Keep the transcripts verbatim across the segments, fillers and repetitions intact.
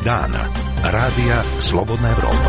dan. Radija Slobodna Evropa.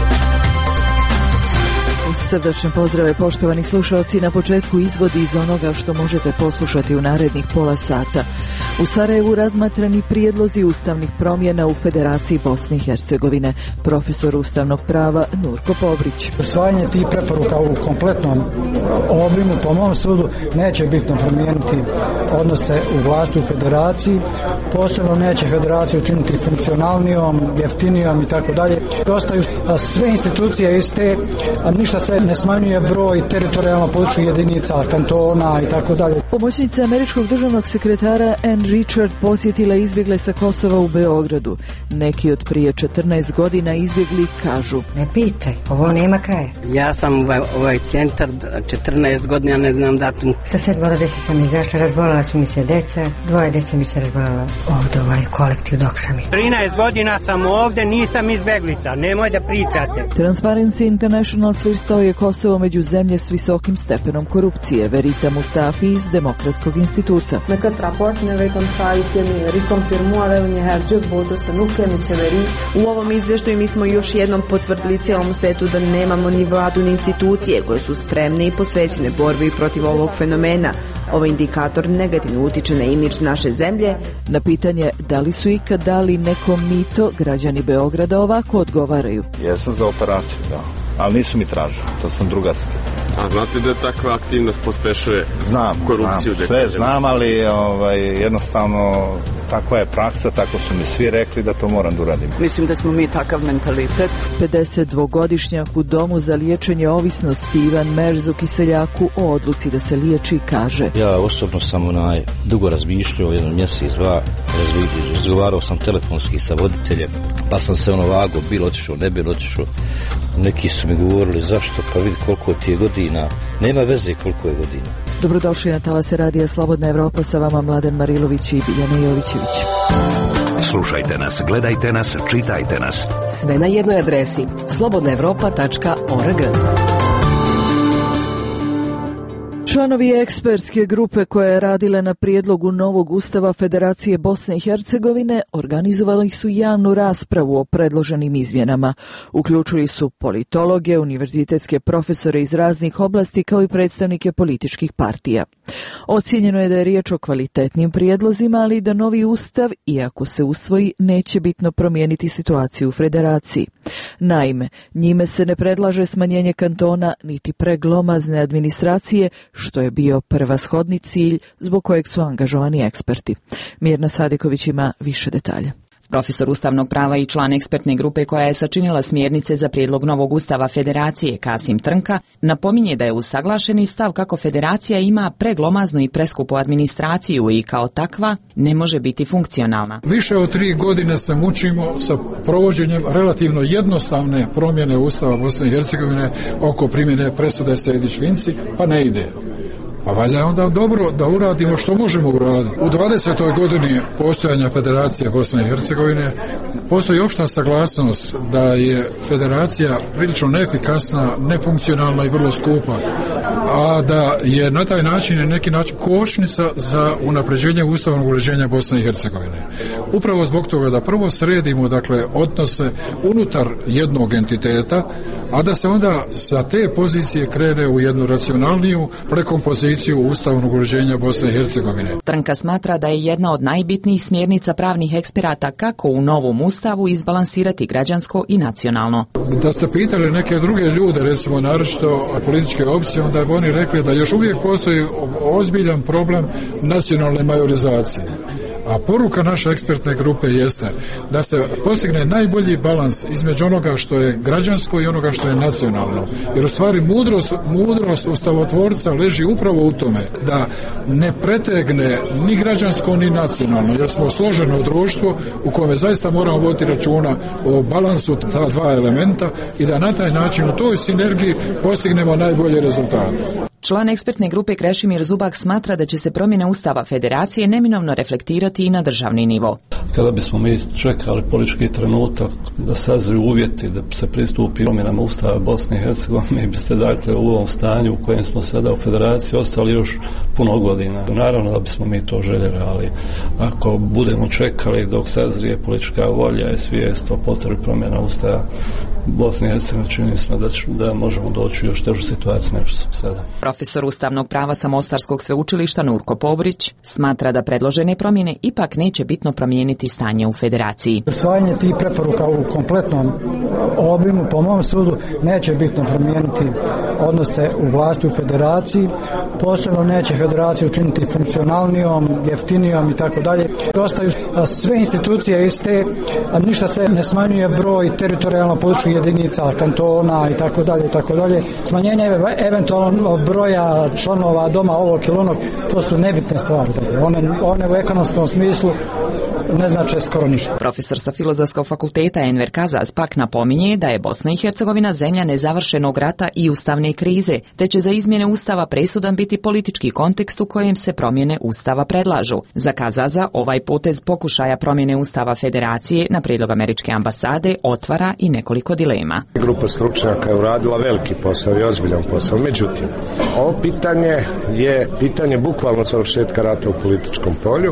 Srdačne pozdrave, poštovani slušalci, na početku izvodi iz onoga što možete poslušati u narednih pola sata. U Sarajevu razmatrani prijedlozi ustavnih promjena u Federaciji Bosne i Hercegovine. Profesor ustavnog prava Nurko Pobrić. Usvajanje tih preporuka u kompletnom obimu, po mom sudu, neće bitno promijeniti odnose u vlasti u Federaciji. Posebno neće Federaciju učiniti funkcionalnijom, jeftinijom i tako dalje. Ostaju sve institucije iste, a ništa se ne smanjuje broj teritorijalno političkih jedinica, kantona i tako dalje. Pomoćnica američkog državnog sekretara Ann Richard posjetila izbjegle sa Kosova u Beogradu. Neki od prije četrnaest godina izbjegli kažu: ne pitaj, ovo nema kraja. Ja sam ovaj, ovaj centar četrnaest godina, ne znam datum. Sa sedmoro djece sam izašla, razbolala su mi se deca, dvoje djece mi se razbolala ovdje ovaj kolektiv dok sam ih. trinaest godina sam ovdje, nisam izbjeglica, nemoj da pričate. Transparency International svrstao je Kosovo među zemlje s visokim stepenom korupcije. Verita Mustafi iz Demokratskog instituta. Në këtë raport ne vetëm sa i kemi rikonfirmuar edhe një herë gjithë botës se nuk kemi qeveri. U ovom izvještaju mi smo još jednom potvrdili cijelom svetu da nemamo ni vladu ni institucije koje su spremne i posvećene borbi protiv ovog fenomena. Ovaj indikator negativno utiče na imidž naše zemlje. Na pitanje da li su ikad dali nekom mito, građani Beograda ovako odgovaraju. Jesam za operaciju, da. Ali nisu mi tražili, to sam drugarski. A znate da takva aktivnost pospešuje znam, korupciju? Znam, sve znam, ali ovaj, jednostavno takva je praksa, tako su mi svi rekli da to moram da uradim. Mislim da smo mi takav mentalitet. pedesetdvogodišnjak u domu za liječenje ovisnosti Ivan Merzuk i seljaku o odluci da se liječi kaže: ja osobno sam onaj dugo razmišljao, jedan mjesec, dva, razgovarao sam telefonski sa voditeljem, pa sam se ono vago, bilo otišao, ne bilo otišao. Neki su mi govorili zašto, pa vidi koliko ti je godina, nema veze koliko je godina. Dobrodošli na talase Radija Slobodna Evropa, sa vama Mladen Marilović i Biljana Jovićević. Slušajte nas, gledajte nas, čitajte nas. Sve na jednoj adresi slobodna evropa tačka org. Članovi ekspertske grupe koja je radila na prijedlogu novog ustava Federacije Bosne i Hercegovine organizovali su javnu raspravu o predloženim izmjenama. Uključili su politologe, univerzitetske profesore iz raznih oblasti kao i predstavnike političkih partija. Ocijenjeno je da je riječ o kvalitetnim prijedlozima, ali da novi ustav, iako se usvoji, neće bitno promijeniti situaciju u Federaciji. Naime, njime se ne predlaže smanjenje kantona niti preglomazne administracije, što je bio prvashodni cilj zbog kojeg su angažovani eksperti. Mirna Sadiković ima više detalja. Profesor ustavnog prava i član ekspertne grupe koja je sačinila smjernice za prijedlog novog ustava Federacije Kasim Trnka napominje da je usaglašeni stav kako Federacija ima preglomaznu i preskupu administraciju i kao takva ne može biti funkcionalna. Više od tri godine se mučimo sa provođenjem relativno jednostavne promjene ustava Bosne i Hercegovine oko primjene presude Sejdić-Vinci, pa ne ide. Pa valja onda dobro da uradimo što možemo uraditi. U dvadesetoj godini postojanja Federacije Bosne i Hercegovine postoji opšta saglasnost da je Federacija prilično neefikasna, nefunkcionalna i vrlo skupa, a da je na taj način neki način kočnica za unapređenje ustavnog uređenja Bosne i Hercegovine. Upravo zbog toga da prvo sredimo dakle odnose unutar jednog entiteta, a da se onda sa te pozicije krene u jednu racionalniju prekompoziciju ustavnog uređenja Bosne i Hercegovine. Trnka smatra da je jedna od najbitnijih smjernica pravnih eksperata kako u novom ustavu izbalansirati građansko i nacionalno. Da ste pitali neke druge ljude, recimo naročito političke opcije, onda bi oni rekli da još uvijek postoji ozbiljan problem nacionalne majorizacije. A poruka naše ekspertne grupe jeste da se postigne najbolji balans između onoga što je građansko i onoga što je nacionalno. Jer u stvari mudrost, mudrost ustavotvorca leži upravo u tome da ne pretegne ni građansko ni nacionalno, jer smo složeno društvo u kojem zaista moramo voditi računa o balansu ta dva elementa i da na taj način u toj sinergiji postignemo najbolje rezultate. Član ekspertne grupe Krešimir Zubak smatra da će se promjene Ustava Federacije neminovno reflektirati i na državni nivo. Kada bismo mi čekali politički trenutak da sazriju uvjeti da se pristupi promjenama Ustava Bosne i Hercegovine, mi biste dakle u ovom stanju u kojem smo sada u Federaciji ostali još puno godina. Naravno da bismo mi to željeli, ali ako budemo čekali dok sazrije politička volja i svijest o potrebi promjena Ustava Bosne i Hercegovine, čini se da, da možemo doći u još težu situaciju nego što smo sada. Profesor ustavnog prava sa Mostarskog sveučilišta Nurko Pobrić smatra da predložene promjene ipak neće bitno promijeniti stanje u Federaciji. Usvajanje tih preporuka u kompletnom obimu, po mom sudu, neće bitno promijeniti odnose u vlasti u Federaciji, posebno neće Federaciju učiniti funkcionalnijom, jeftinijom i tako dalje. Ostaju sve institucije iste, a ništa se ne smanjuje broj teritorijalno političkih jedinica, kantona i tako dalje i tako dalje. Smanjenje eventualno broja članova doma ovog ili onog, to su nebitne stvari. One, one u ekonomskom smislu ne znače skoro ništa. Profesor sa Filozofskog fakulteta Enver Kazas pak napominje da je Bosna i Hercegovina zemlja nezavršenog rata i ustavne krize, te će za izmjene Ustava presudan biti politički kontekst u kojem se promjene Ustava predlažu. Za Kazaza ovaj potez pokušaja promjene Ustava Federacije na prijedlog američke ambasade otvara i nekoliko dilema. Grupa stručnjaka je uradila veliki posao i ozbiljan posao. Međutim, ovo pitanje je pitanje bukvalno završetka rata u političkom polju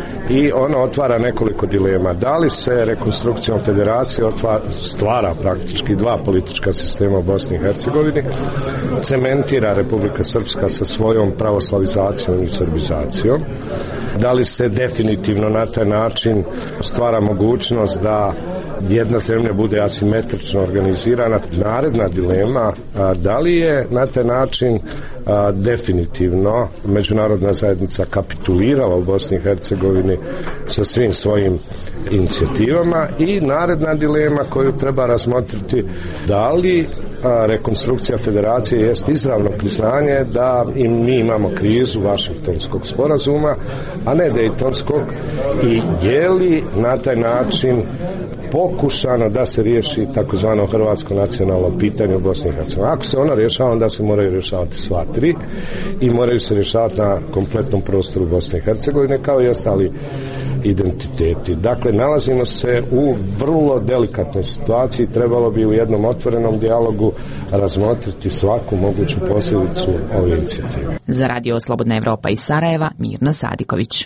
i ono otvara nekoliko dilema. Da li se rekonstrukcijom Federacije otvara, stvara praktički dva politička sistema u Bosni i Hercegovini, cementira Republika Srpska sa svojom pravoslavizacijom i srbizacijom, da li se definitivno na taj način stvara mogućnost da jedna zemlja bude asimetrično organizirana. Naredna dilema, a, da li je na taj način a, definitivno međunarodna zajednica kapitulirala u Bosni i Hercegovini sa svim svojim inicijativama, i naredna dilema koju treba razmotriti, da li a, rekonstrukcija Federacije jest izravno priznanje da i mi imamo krizu Vašingtonskog sporazuma, a ne Dejtonskog, i je li na taj način pokušano da se riješi takozvano hrvatsko nacionalno pitanje u Bosni i Hercegovini. Ako se ono rješava, onda se moraju rješavati sva tri i moraju se rješavati na kompletnom prostoru Bosne i Hercegovine kao i ostali identiteti. Dakle, nalazimo se u vrlo delikatnoj situaciji, trebalo bi u jednom otvorenom dijalogu razmotriti svaku moguću posljedicu ove inicijative. Za Radio Slobodna Evropa iz Sarajeva, Mirna Sadiković.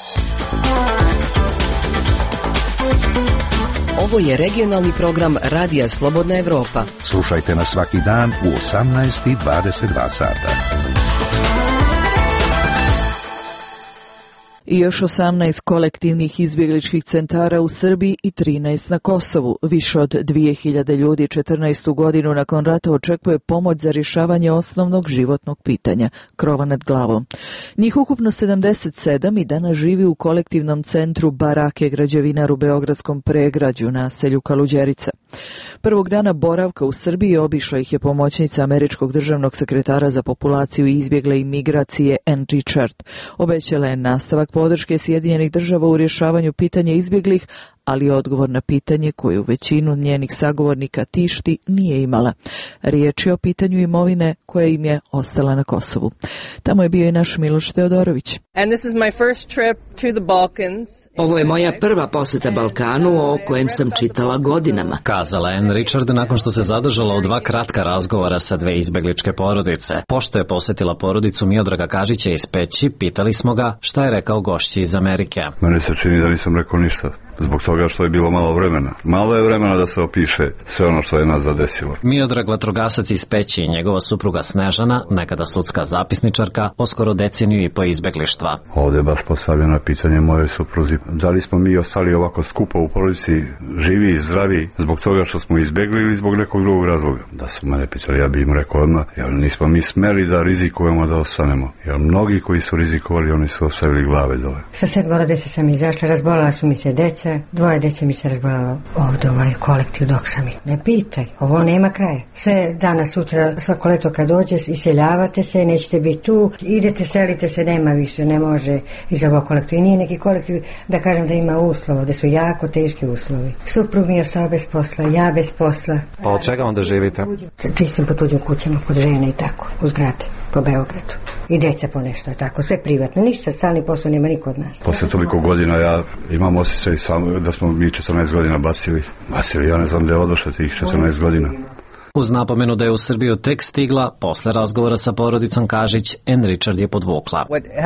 Ovo je regionalni program Radija Slobodna Evropa. Slušajte nas svaki dan u osamnaest i dvadeset dva sata. I još osamnaest kolektivnih izbjegličkih centara u Srbiji i trinaest na Kosovu. Više od dvije hiljade ljudi četrnaestu godinu nakon rata očekuje pomoć za rješavanje osnovnog životnog pitanja, krova nad glavom. Njih ukupno sedamdeset sedam i danas živi u kolektivnom centru Barake građevinar u beogradskom Pregrađu, naselju Kaluđerica. Prvog dana boravka u Srbiji obišla ih je pomoćnica američkog državnog sekretara za populaciju i izbjegle i migracije Ann Richard. Obećala je nastavak podrške Sjedinjenih država u rješavanju pitanja izbjeglih, ali odgovor na pitanje koju većinu njenih sagovornika tišti nije imala. Riječ je o pitanju imovine koja im je ostala na Kosovu. Tamo je bio i naš Miloš Teodorović. And this is my first trip to the Balkans. Ovo je moja prva posjeta Balkanu o kojem sam čitala godinama, kazala Ann Richard nakon što se zadržala u dva kratka razgovora sa dve izbjegličke porodice. Pošto je posjetila porodicu Miodraga Kažića iz Peći, pitali smo ga šta je rekao gošći iz Amerike. Meni se čini da nisam rekao ništa. Zbog toga što je bilo malo vremena. Malo je vremena da se opiše sve ono što je nas zadesilo. Miodrag vatrogasac iz Peći i njegova supruga Snežana, nekada sudska zapisničarka, poskoro deceniju i po izbjeglištva. Ovdje je baš postavljeno pitanje moje supruzi. Da li smo mi ostali ovako skupo u porodici, živi i zdravi, zbog toga što smo izbjegli ili zbog nekog drugog razloga? Da su mene pitali, ja bih im rekao odmah, jer nismo mi smeli da rizikujemo da ostanemo. Jer mnogi koji su rizikovali, oni su ostavili glave dole. Sa sedmoro dece sam izašla, razbolala su mi se deca. Dvoje dece mi se razbolalo ovdje ovaj kolektiv dok sam ih. Ne pitaj, ovo nema kraja. Sve danas, sutra, svako leto kad dođe, iseljavate se, nećete biti tu, idete, selite se, nema više, ne može iz ovog kolektiva. I nije neki kolektiv da kažem da ima uslova, da su jako teški uslovi. Suprug mi je ostao bez posla, ja bez posla. Pa od čega onda živite? Čistim po tuđim kućama, kod žene i tako, u zgrade. po Beogradu. I deca po nešto, tako, sve privatno, ništa, stalni posao nema niko od nas. Posle toliko godina ja imam osjećaj sam, da smo mi četrnaest godina basili. Basili, ja ne znam da je odošlo tih četrnaest godina. Uz napomenu da je u Srbiju tek stigla, posle razgovora sa porodicom Kažić, Ann Richard je podvukla.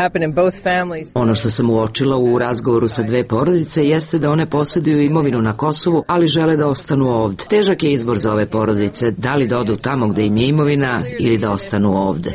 Ono što sam uočila u razgovoru sa dve porodice jeste da one posjeduju imovinu na Kosovu, ali žele da ostanu ovde. Težak je izbor za ove porodice, da li da odu tamo gde im je imovina ili da ostanu ovde.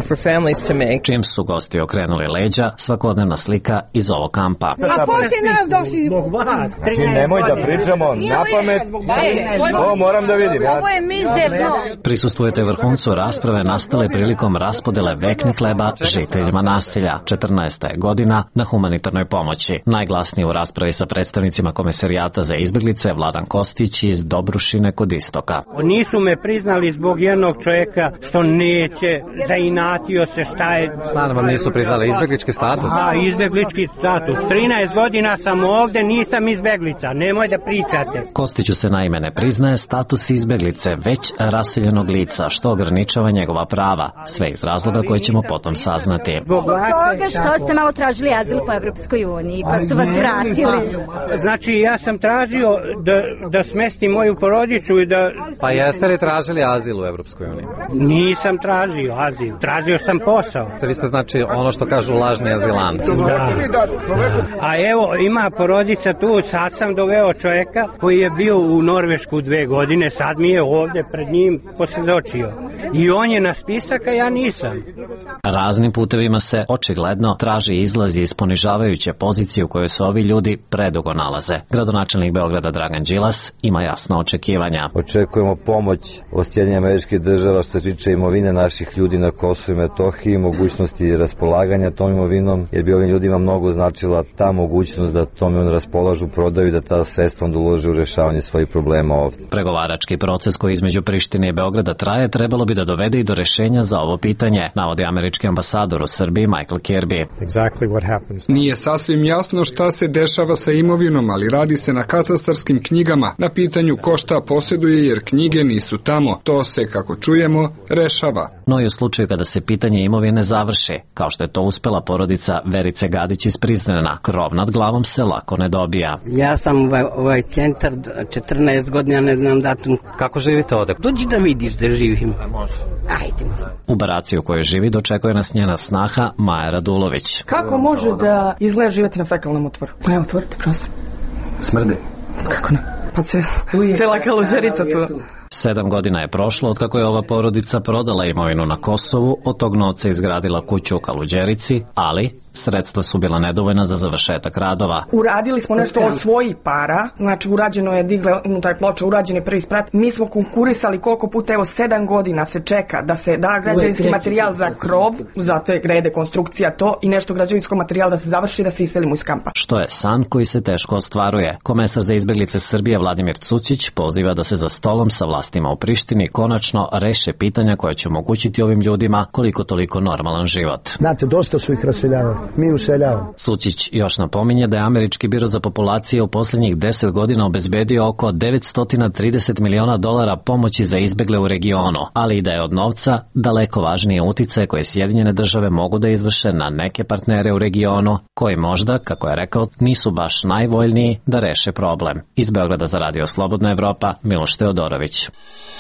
Čim su gosti okrenuli leđa, svakodnevna slika iz ovog kampa. A poslije nas došli zbog vas. Znači, nemoj da pričamo na pamet, ovo moram da vidim. Ovo je mizerno. Prisustvujete vrhuncu rasprave nastale prilikom raspodele veknih hleba žiteljima naselja. četrnaesta je godina na humanitarnoj pomoći. Najglasniji u raspravi sa predstavnicima Komesarijata za izbjeglice Vladan Kostić iz Dobrušine kod Istoka. Nisu me priznali zbog jednog čovjeka što neće, zainatio se šta je... Stvarno vam nisu priznali izbjeglički status? Da, izbjeglički status. trinaest godina sam ovde, nisam izbjeglica. Nemoj da pričate. Kostiću se naime ne priznaje status izbjeglice, već raseljenog lica, što ograničava njegova prava. Sve iz razloga koje ćemo potom saznati. Zbog toga što ste malo tražili azil po Evropskoj uniji, pa su vas vratili. Znači, ja sam tražio da, da smestim moju porodicu i da... Pa jeste li tražili azil u Evropskoj uniji? Nisam tražio azil, tražio sam posao. Vi ste znači ono što kažu lažni azilanti. Da. A evo, ima porodica tu, sad sam doveo čovjeka koji je bio u Norvešku dve godine, sad mi je ovdje pred njim posvjedočio. I on je na spisak, a ja nisam. Raznim putevima se očigledno traži izlaz iz ponižavajuće pozicije u kojoj se ovi ljudi predugo nalaze. Gradonačelnik Beograda Dragan Đilas ima jasna očekivanja. Očekujemo pomoć od Sjedinjenih Američkih Država što se tiče imovine naših ljudi na Kosovu i Metohiji, mogućnosti raspolaganja tom imovinom, jer bi ovim ljudima mnogo značila ta mogućnost da tom imovinom raspolažu, prodaju, da ta sredstva onda ulože u rešavanje svojih problema ovdje. Pregovarački proces koji između Prištine i Beograda traje trebalo bi da dovede i do rešenja za ovo pitanje, navodi američki ambasador u Srbiji Michael Kirby. Nije sasvim jasno šta se dešava sa imovinom, ali radi se na katastarskim knjigama na pitanju ko šta posjeduje, jer knjige nisu tamo. To se, kako čujemo, rešava. No i u slučaju kada se pitanje imovine završi, kao što je to uspela porodica Verice Gadić iz Prizrena, krov nad glavom se lako ne dobija. Ja sam ovaj, ovaj centar četrnaest godina, ne znam datum. Kako živite ovde? Dođi da vidiš da živim. Ajde. U baraciji u kojoj živi dočekuje nas njena snaha Maja Radulović. Kako može da izgleda živjeti na fekalnom otvoru? Evo, otvorite prostor. Smrdi. Kako ne? Pa se, cela kaluđerica tu. Sedam godina je prošlo od kako je ova porodica prodala imovinu na Kosovu, od tog novca izgradila kuću u Kaluđerici, ali sredstva su bila nedovoljna za završetak radova. Uradili smo nešto od svojih para, znači urađeno je, digle unutar ploča, urađen je prvi sprat. Mi smo konkurisali koliko puta, evo sedam godina se čeka da se da građevinski materijal za krov, zato je grede konstrukcija to i nešto građevinskog materijala da se završi, da se iselimo iz kampa. Što je san koji se teško ostvaruje. Komesar za izbjeglice Srbije Vladimir Cucić poziva da se za stolom sa vlastima u Prištini konačno reše pitanja koja će omogućiti ovim ljudima koliko toliko normalan život. Znate, dosta su ih raseljavali. Mi useljavamo. Cucić još napominje da je Američki biro za populacije u posljednjih deset godina obezbedio oko devetsto trideset miliona dolara pomoći za izbjegle u regionu, ali i da je od novca daleko važnije uticaje koje Sjedinjene države mogu da izvrše na neke partnere u regionu, koji možda, kako je rekao, nisu baš najvoljniji da reše problem. Iz Beograda za Radio Slobodna Evropa, Miloš Teodorović.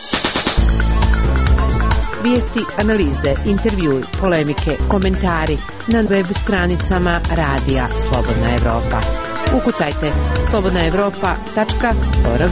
Vijesti, analize, intervjui, polemike, komentari na web stranicama Radija Slobodna Evropa. Ukucajte slobodna evropa tačka org.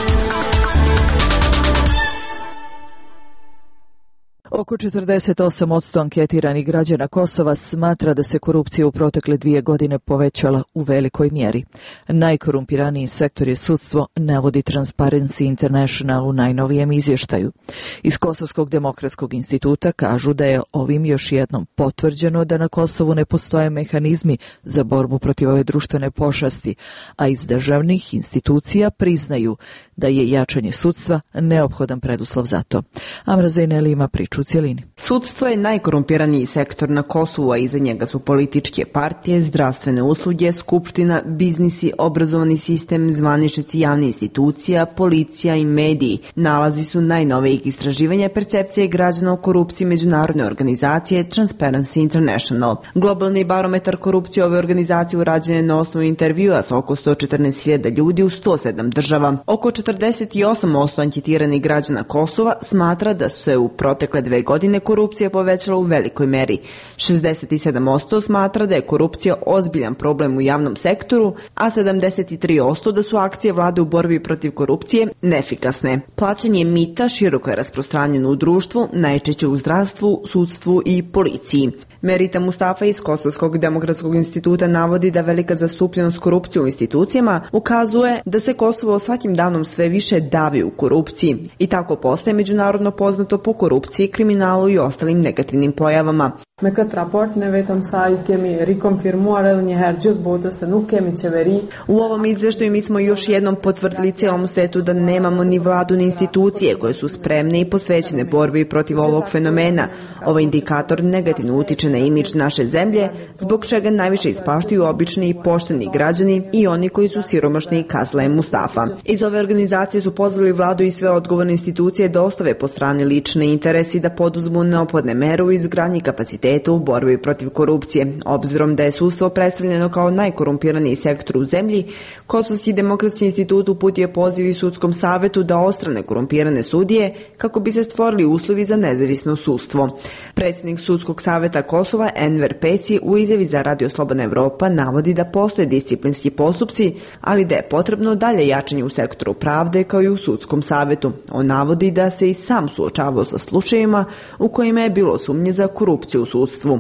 Oko četrdeset osam posto anketiranih građana Kosova smatra da se korupcija u protekle dvije godine povećala u velikoj mjeri. Najkorumpiraniji sektor je sudstvo, navodi Transparency International u najnovijem izvještaju. Iz Kosovskog demokratskog instituta kažu da je ovim još jednom potvrđeno da na Kosovu ne postoje mehanizmi za borbu protiv ove društvene pošasti, a iz državnih institucija priznaju da je jačanje sudstva neophodan preduslov za to. Amra Zejneli ima priču u cjelini. Sudstvo je najkorumpiraniji sektor na Kosovu, a iza njega su političke partije, zdravstvene usluge, skupština, biznisi, obrazovani sistem, zvaničnici javnih institucija, policija i mediji. Nalazi su najnovijih istraživanja percepcije građana o korupciji međunarodne organizacije Transparency International. Globalni barometar korupcije ove organizacije urađen je na osnovu intervjua s oko sto četrnaest hiljada ljudi u sto sedam država. Oko četrdeset osam posto anketiranih građana Kosova smatra da su se u protekle dve godine korupcija povećala u velikoj meri. šezdeset sedam posto smatra da je korupcija ozbiljan problem u javnom sektoru, a sedamdeset tri posto da su akcije vlade u borbi protiv korupcije neefikasne. Plaćanje mita široko je rasprostranjeno u društvu, najčešće u zdravstvu, sudstvu i policiji. Merita Mustafa iz Kosovskog demokratskog instituta navodi da velika zastupljenost korupcije u institucijama ukazuje da se Kosovo svakim danom sve više davi u korupciji i tako postaje međunarodno poznato po korupciji, kriminalu i ostalim negativnim pojavama. Me këtë raport ne vetëm sa i kemi rikonfirmuar edhe një herë gjithë botës se nuk kemi qeveri. U ovom izveštaju mi smo još jednom potvrdili cijelom svetu da nemamo ni vladu ni institucije koje su spremne i posvećene borbi protiv ovog fenomena. Ovaj indikator negativno utiče na imidž naše zemlje, zbog čega najviše ispaštuju obični i pošteni građani i oni koji su siromašni, kazala je Mustafa. Iz ove organizacije su pozvali vladu i sve odgovorne institucije da ostave po strani lične interesi, da poduzmu neophodne mere u izgradnji kapaciteta u borbi protiv korupcije. Obzirom da je sudstvo predstavljeno kao najkorumpiraniji sektor u zemlji, Kosovski demokratski institut uputio poziv i sudskom savetu da ostrane korumpirane sudije kako bi se stvorili uslovi za nezavisno sudstvo. Predsjednik sudskog saveta Kosova Enver Peci u izjavi za Radio Slobodna Evropa navodi da postoje disciplinski postupci, ali da je potrebno dalje jačanje u sektoru pravde kao i u sudskom savetu. On navodi da se i sam suočavao sa slučajevima u kojima je bilo sumnje za korupciju u sudstvu.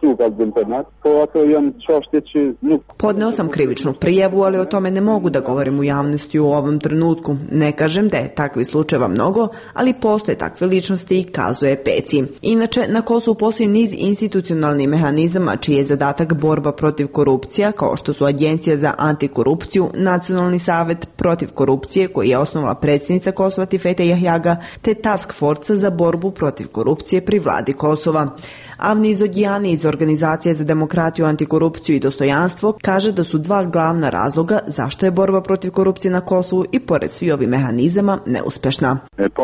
Podneo sam krivičnu prijavu, ali o tome ne mogu da govorim u javnosti u ovom trenutku. Ne kažem da je takvi slučajeva mnogo, ali postoje takve ličnosti, kazuje Peci. Inače, na Kosovu postoji niz institucionalnih mehanizama čiji je zadatak borba protiv korupcija, kao što su Agencija za antikorupciju, Nacionalni savet protiv korupcije koji je osnovala predsjednica Kosova Tifeta Jahjaga, te Task Force za borbu protiv korupcije pri vladi Kosova. Avni Zodijani iz Organizacije za demokratiju, antikorupciju i dostojanstvo kaže da su dva glavna razloga zašto je borba protiv korupcije na Kosovu i pored svih ovih mehanizama neuspešna.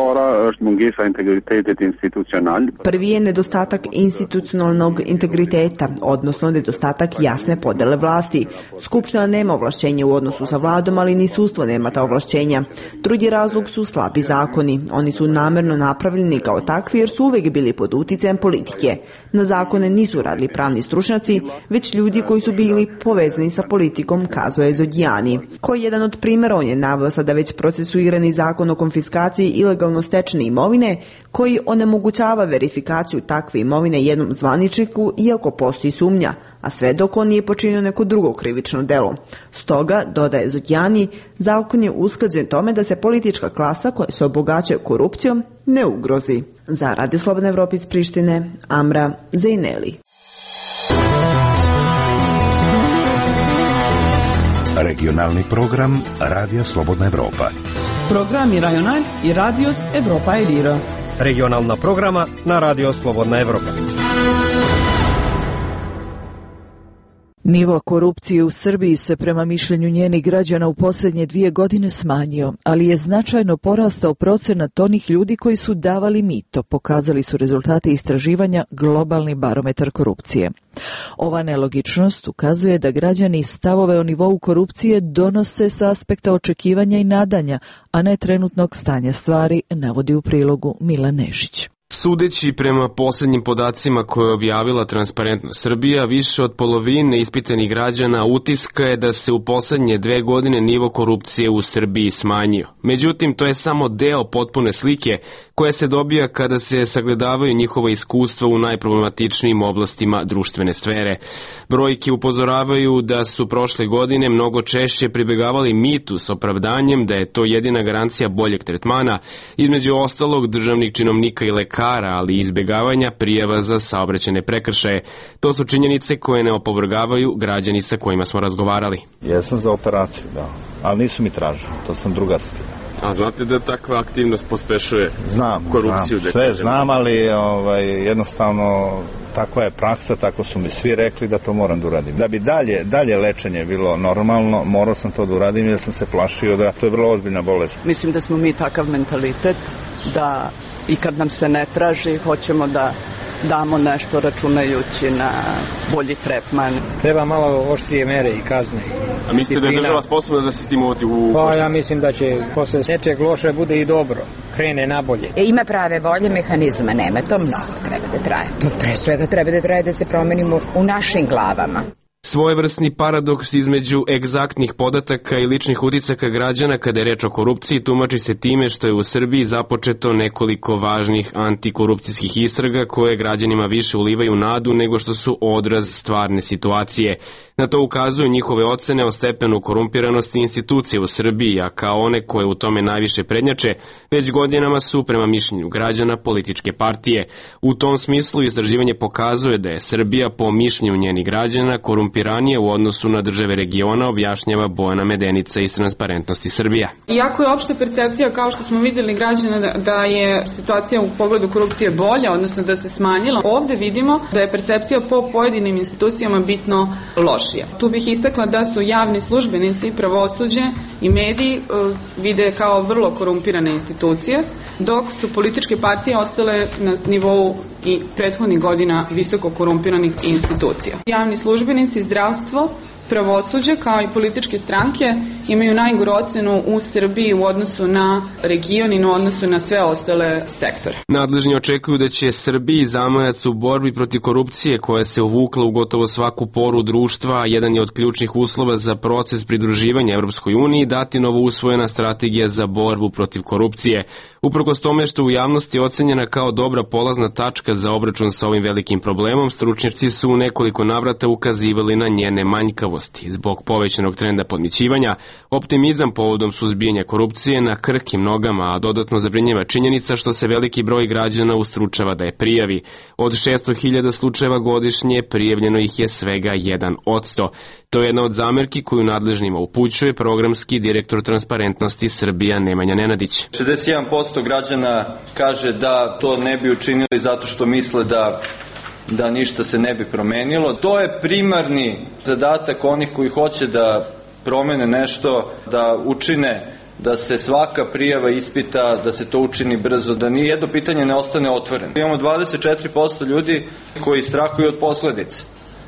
Prvi je nedostatak institucionalnog integriteta, odnosno nedostatak jasne podele vlasti. Skupština nema ovlašćenja u odnosu sa vladom, ali ni sudstvo nema ta ovlašćenja. Drugi razlog su slabi zakoni. Oni su namerno napravljeni kao takvi jer su uvijek bili pod uticajem politike. Na zakone nisu radili pravni stručnjaci, već ljudi koji su bili povezani sa politikom, kazuje Zodijani. Koji jedan od primjera on je naveo sada već procesuirani zakon o konfiskaciji ilegalno stečene imovine, koji onemogućava verifikaciju takve imovine jednom zvaničniku iako postoji sumnja, a sve dok on nije počinio neko drugo krivično delo. Stoga, dodaje Zodijani, zakon je usklađen tome da se politička klasa koja se obogaćuje korupcijom ne ugrozi. Za Radio Slobodna Evropa iz Prištine, Amra Zejneli. Regionalni program Radija Slobodna Evropa. Programi Rajonal i Radios Evropa Elira. Regionalna programa na Radio Slobodna Evropa. Nivo korupcije u Srbiji se prema mišljenju njenih građana u posljednje dvije godine smanjio, ali je značajno porastao procenat onih ljudi koji su davali mito, pokazali su rezultati istraživanja Globalni barometar korupcije. Ova nelogičnost ukazuje da građani stavove o nivou korupcije donose sa aspekta očekivanja i nadanja, a ne trenutnog stanja stvari, navodi u prilogu Milan Nešić. Sudeći prema posljednjim podacima koje je objavila Transparentno Srbija, više od polovine ispitanih građana utiska je da se u posljednje dve godine nivo korupcije u Srbiji smanjio. Međutim, to je samo deo potpune slike koja se dobija kada se sagledavaju njihova iskustva u najproblematičnijim oblastima društvene sfere. Brojke upozoravaju da su prošle godine mnogo češće pribegavali mitu s opravdanjem da je to jedina garancija boljeg tretmana, između ostalog državnih činovnika i lekara, ali i izbjegavanja prijava za saobraćajne prekršaje. To su činjenice koje ne opovrgavaju građani sa kojima smo razgovarali. Jesam za operaciju, da, ali nisu mi tražili, to sam drugarski. A znate da takva aktivnost pospešuje znam, korupciju? Znam, sve znam, ali ovaj, jednostavno takva je praksa, tako su mi svi rekli da to moram da uradim. Da bi dalje, dalje lečenje bilo normalno, morao sam to da uradim jer sam se plašio da to je vrlo ozbiljna bolest. Mislim da smo mi takav mentalitet da i kad nam se ne traži, hoćemo da damo nešto računajući na bolji tretman. Treba malo oštrije mere i kazne. A mislite da je država sposobna da se s tim uvoti u Pa košnicu? ja mislim da će posle nečeg loše bude i dobro, krene nabolje. E, ima prave volje, mehanizma nema, to mnogo treba da traje. Pre svega treba da traje da se promenimo u našim glavama. Svojevrsni paradoks između egzaktnih podataka i ličnih uticaka građana kada je reč o korupciji tumači se time što je u Srbiji započeto nekoliko važnih antikorupcijskih istraga koje građanima više ulivaju nadu nego što su odraz stvarne situacije. Na to ukazuju njihove ocene o stepenu korumpiranosti institucije u Srbiji, a kao one koje u tome najviše prednjače, već godinama su, prema mišljenju građana, političke partije. U tom smislu istraživanje pokazuje da je Srbija, po mišljenju njenih građana, korumpiranije u odnosu na države regiona, objašnjava Bojana Medenica iz Transparentnosti Srbija. Iako je opšta percepcija, kao što smo videli građana, da, da je situacija u pogledu korupcije bolja, odnosno da se smanjila, ovde vidimo da je percepcija po pojedinim institucijama bitno loša. Tu bih istakla da su javni službenici, pravosuđe i mediji uh, vide kao vrlo korumpirane institucije, dok su političke partije ostale na nivou i prethodnih godina visoko korumpiranih institucija. Javni službenici, zdravstvo, pravosuđe kao i političke stranke imaju najgoru ocenu u Srbiji u odnosu na region i u odnosu na sve ostale sektore. Nadležni očekuju da će Srbiji zamajac u borbi protiv korupcije koja se uvukla u gotovo svaku poru društva, a jedan je od ključnih uslova za proces pridruživanja Evropskoj uniji, dati novo usvojena strategija za borbu protiv korupcije. Uprkos tome što u javnosti je ocenjena kao dobra polazna tačka za obračun sa ovim velikim problemom, stručnjaci su u nekoliko navrata ukazivali na njene manjkavosti. Zbog povećanog trenda podmićivanja, optimizam povodom suzbijanja korupcije na krhkim nogama, a dodatno zabrinjava činjenica što se veliki broj građana ustručava da je prijavi. Od šesto hiljada slučajeva godišnje prijavljeno ih je svega jedan odsto. To je jedna od zamerki koju nadležnima upućuje programski direktor Transparentnosti Srbija Nemanja Nenadić. šezdeset jedan posto građana kaže da to ne bi učinili zato što misle da da ništa se ne bi promenilo. To je primarni zadatak onih koji hoće da promene nešto, da učine da se svaka prijava ispita, da se to učini brzo, da ni jedno pitanje ne ostane otvoreno. Imamo dvadeset četiri posto ljudi koji strahuju od posledica.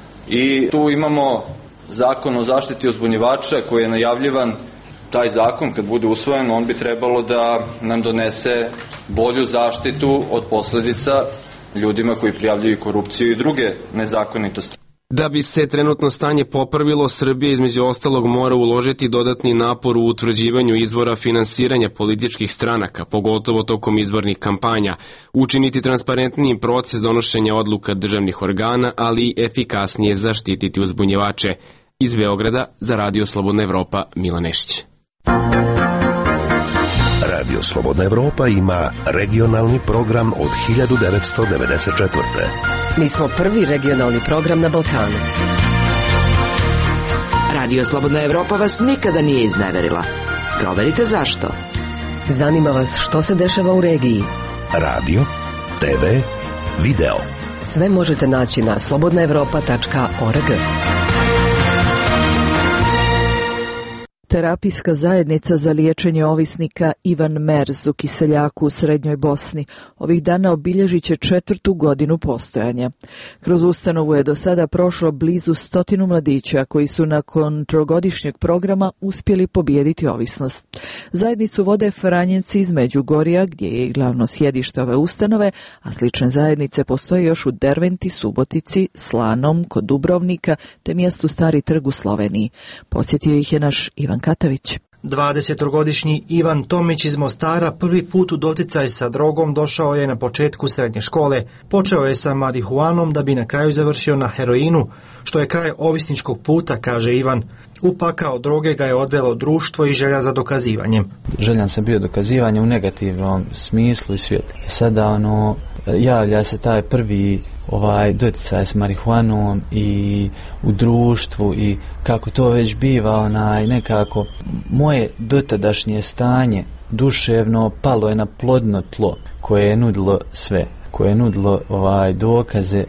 I tu imamo zakon o zaštiti uzbunjivača koji je najavljivan. Taj zakon, kad bude usvojen, on bi trebalo da nam donese bolju zaštitu od posledica ljudima koji prijavljuju korupciju i druge nezakonitosti. Da bi se trenutno stanje popravilo, Srbija između ostalog mora uložiti dodatni napor u utvrđivanju izvora finansiranja političkih stranaka, pogotovo tokom izbornih kampanja, učiniti transparentnijim proces donošenja odluka državnih organa, ali i efikasnije zaštititi uzbunjivače. Iz Beograda za Radio Slobodna Evropa, Milan Nešić. Radio Slobodna Evropa ima regionalni program od hiljadu devetsto devedeset četvrte. Mi smo prvi regionalni program na Balkanu. Radio Slobodna Evropa vas nikada nije izneverila. Proverite zašto. Zanima vas što se dešava u regiji. Radio, te ve, video. Sve možete naći na slobodna evropa tačka org. Terapijska zajednica za liječenje ovisnika Ivan Merz u Kiseljaku u Srednjoj Bosni ovih dana obilježit će četvrtu godinu postojanja. Kroz ustanovu je do sada prošlo blizu stotinu mladića koji su nakon trogodišnjeg programa uspjeli pobijediti ovisnost. Zajednicu vode Franjevci iz Međugorja, gdje je i glavno sjedište ove ustanove, a slične zajednice postoje još u Derventi, Subotici, Slanom, kod Dubrovnika te mjestu Stari Trg u Sloveniji. Posjetio ih je naš Ivan Katavić. dvadesetogodišnji Ivan Tomić iz Mostara prvi put u doticaj sa drogom došao je na početku srednje škole. Počeo je sa marihuanom da bi na kraju završio na heroinu, što je kraj ovisničkog puta, kaže Ivan. U pakao droge ga je odvelo društvo i želja za dokazivanjem. Željan sam bio dokazivanje u negativnom smislu i svijetu. Sada ono, javlja se taj prvi ovaj doticaj s marihuanom i u društvu i kako to već biva onaj nekako moje dotadašnje stanje duševno, palo je na plodno tlo koje je nudilo sve, koje je nudilo ovaj dokaze,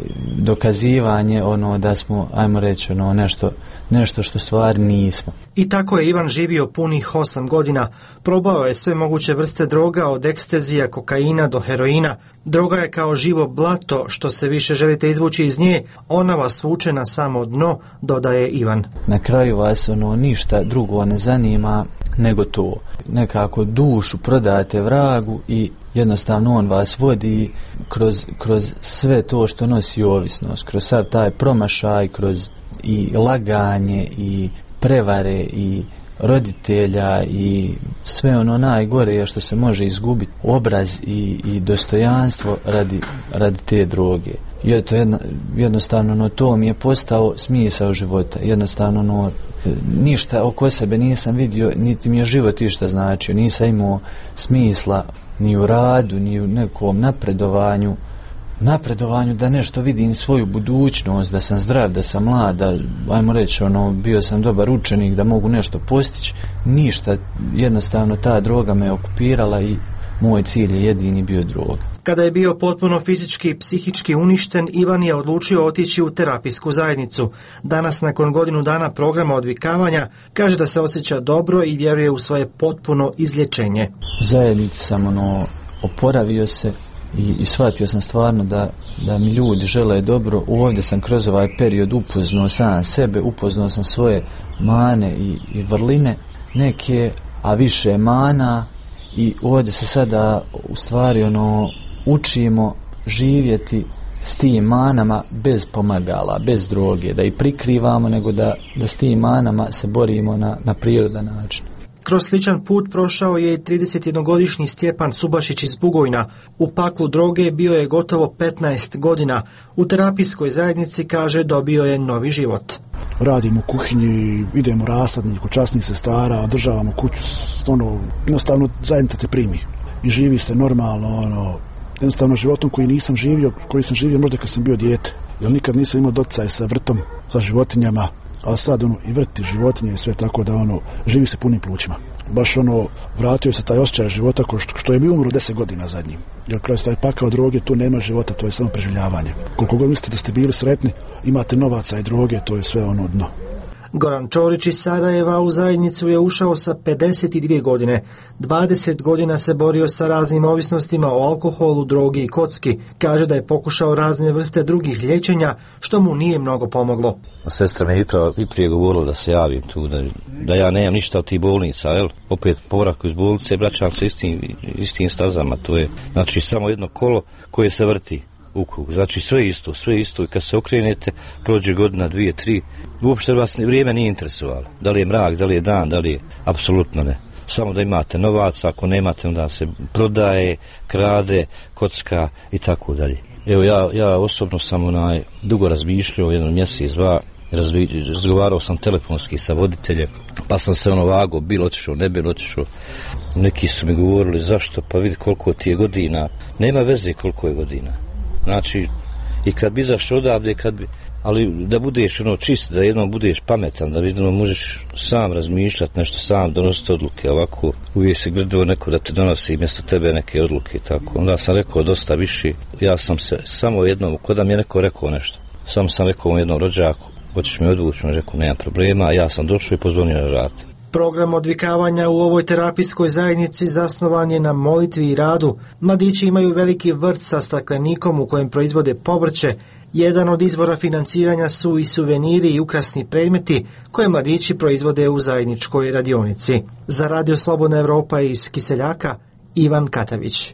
dokazivanje ono da smo, ajmo reći, ono nešto nešto što stvari nismo. I tako je Ivan živio punih osam godina. Probao je sve moguće vrste droga, od ekstazija, kokaina do heroina. Droga je kao živo blato, što se više želite izvući iz nje, ona vas vuče na samo dno, dodaje Ivan. Na kraju vas ono ništa drugo ne zanima nego to. Nekako dušu prodajete vragu i jednostavno on vas vodi kroz, kroz sve to što nosi ovisnost, kroz sav taj promašaj, kroz i laganje i prevare i roditelja i sve ono najgore što se može izgubiti, obraz i, i dostojanstvo radi, radi te droge. I to jedno, jednostavno no, to mi je postao smisao života. Jednostavno no, ništa oko sebe nisam vidio, niti mi je život išta značio. Nisam imao smisla ni u radu, ni u nekom napredovanju. napredovanju da nešto vidim svoju budućnost, da sam zdrav, da sam mlad, da, ajmo reći, ono, bio sam dobar učenik, da mogu nešto postići. Ništa, jednostavno ta droga me okupirala i moj cilj je jedini bio droga. Kada je bio potpuno fizički i psihički uništen, Ivan je odlučio otići u terapijsku zajednicu. Danas, nakon godinu dana programa odvikavanja, kaže da se osjeća dobro i vjeruje u svoje potpuno izlječenje. U zajednici sam ono, oporavio se i, i shvatio sam stvarno da, da mi ljudi žele dobro. Ovdje sam kroz ovaj period upoznao sam sebe, upoznao sam svoje mane i, i vrline neke, a više mana, i ovdje se sada u stvari ono učimo živjeti s tim manama bez pomagala, bez droge, da i prikrivamo, nego da, da s tim manama se borimo na, na prirodan način. Kroz sličan put prošao je i tridesetjednogodišnji Stjepan Subašić iz Bugojna. U paklu droge bio je gotovo petnaest godina. U terapijskoj zajednici, kaže, dobio je novi život. Radim u kuhinji, idem u rasadnik, kod časnih sestara, održavamo kuću, ono, jednostavno zajednica te primi i živi se normalno, ono, jednostavno životom koji nisam živio, koji sam živio možda kad sam bio dijete, jer nikad nisam imao doticaj sa vrtom, sa životinjama, ali sad ono, i vrti životinje i sve, tako da ono, živi se punim plućima. Baš ono, vratio se taj osjećaj života ko što, što je mi umro deset godina zadnjim. Jer kroz taj pakao droge tu nema života, to je samo preživljavanje. Koliko god mislite da ste bili sretni, imate novaca i droge, to je sve ono dno. Goran Čorić iz Sarajeva u zajednicu je ušao sa pedeset dvije godine. dvadeset godina se borio sa raznim ovisnostima o alkoholu, drogi i kocki. Kaže da je pokušao razne vrste drugih liječenja, što mu nije mnogo pomoglo. Sestra mi je i prije govorila da se javim tu, da, da ja nemam ništa od tih bolnica, jel? Opet povraku iz bolnice, vraćam se istim, istim stazama, to je znači samo jedno kolo koje se vrti u krug, znači sve isto, sve isto, i kad se okrenete, prođe godina, dvije, tri, uopšte vas vrijeme nije interesovalo, da li je mrak, da li je dan, da li je, apsolutno ne, samo da imate novac, ako nemate onda se prodaje, krade, kocka i tako dalje. Evo ja, ja osobno sam onaj dugo razmišljao, jedno mjesec, dva, razgovarao sam telefonski sa voditeljem, pa sam se ono vago, bil otišao, ne bil otišao. Neki su mi govorili zašto, pa vidi koliko ti je godina, nema veze koliko je godina. Znači, i kad bi izašao odavde, kad bi, ali da budeš ono čist, da jednom budeš pametan, da vidno možeš sam razmišljati nešto, sam donositi odluke, ovako uvijek se gledao neko da te donosi mjesto tebe neke odluke, tako. Onda sam rekao dosta više, ja sam se samo jednom, kod da mi je neko rekao nešto, samo sam rekao jednom rođaku, hoćeš mi odvući, on rekao nema problema, ja sam došao i pozvonio na vrat. Program odvikavanja u ovoj terapijskoj zajednici zasnovan je na molitvi i radu. Mladići imaju veliki vrt sa staklenikom u kojem proizvode povrće. Jedan od izvora financiranja su i suveniri i ukrasni predmeti koje mladići proizvode u zajedničkoj radionici. Za Radio Slobodna Evropa iz Kiseljaka, Ivan Katavić.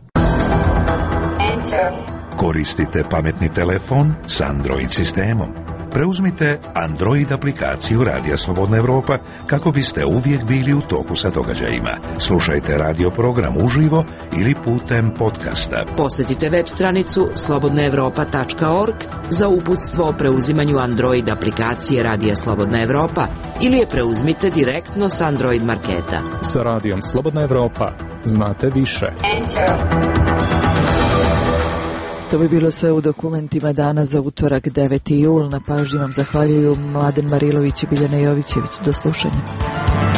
Koristite pametni telefon s Android sistemom. Preuzmite Android aplikaciju Radija Slobodna Evropa kako biste uvijek bili u toku sa događajima. Slušajte radio program uživo ili putem podcasta. Posjetite web stranicu slobodna evropa tačka org za uputstvo o preuzimanju Android aplikacije Radija Slobodna Evropa ili je preuzmite direktno s Android marketa. Sa Radijom Slobodna Evropa znate više. To bi bilo sve u dokumentima dana za utorak deveti jul. Na pažnji vam zahvaljuju Mladen Marilović i Biljana Jovićević. Do slušanja.